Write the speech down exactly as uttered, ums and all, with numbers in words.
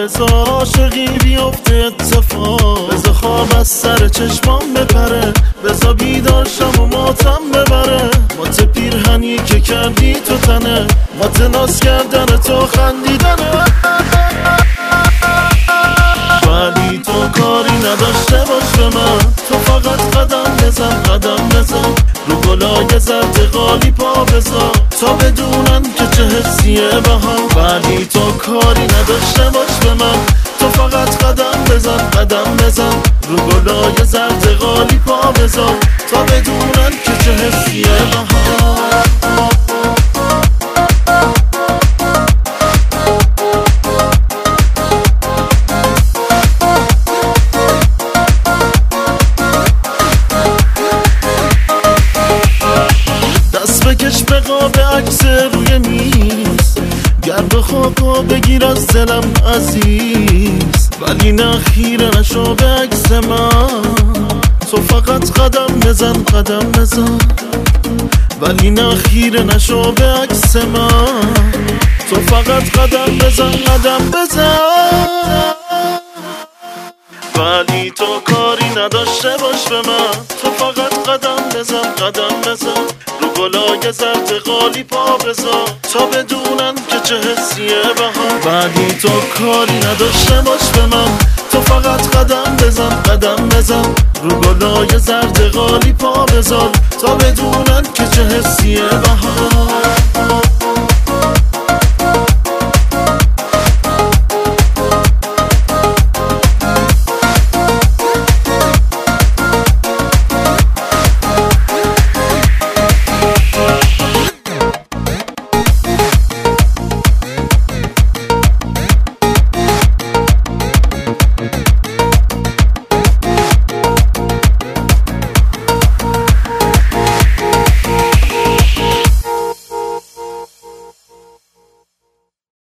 بذار عاشقی بیفته اتفاق، بذار خواب از سر چشمام بپره، بذار بیدار شم و ماتم ببره. مات پیرهنی که کردی تو تنه، مات ناز کردن تو خندیدنه. ولی تو کاری نداشته باش به من، تو فقط قدم بزن قدم بزن، رو گلای زرد قالی پا بزن تا بدونن که چه حسیه بهم. ولی تو کاری نداشته باش به من، تو فقط قدم بزن قدم بزن، رو گلای زرد قالی پا بزن تا بدونن که چه حسیه بهم. بکش به قاب عکس روی میز، گرد خاکو بگیر از دلم عزیز. ولی نه خیره نشو به عکس من، تو فقط قدم بزن قدم بزن. ولی نه خیره نشو به عکس من، تو فقط قدم بزن قدم بزن. ولی تو کاری نداشته باش به من، تو فقط قدم بزن قدم بزن، رو گلای زرد قالی پا بزن تا بدونن که چه حسیه بهم. ولی تو کاری نداشته باش به من، تو فقط قدم بزن قدم بزن، رو گلای زرد قالی پا بزن تا بدونن که چه حسیه بهم.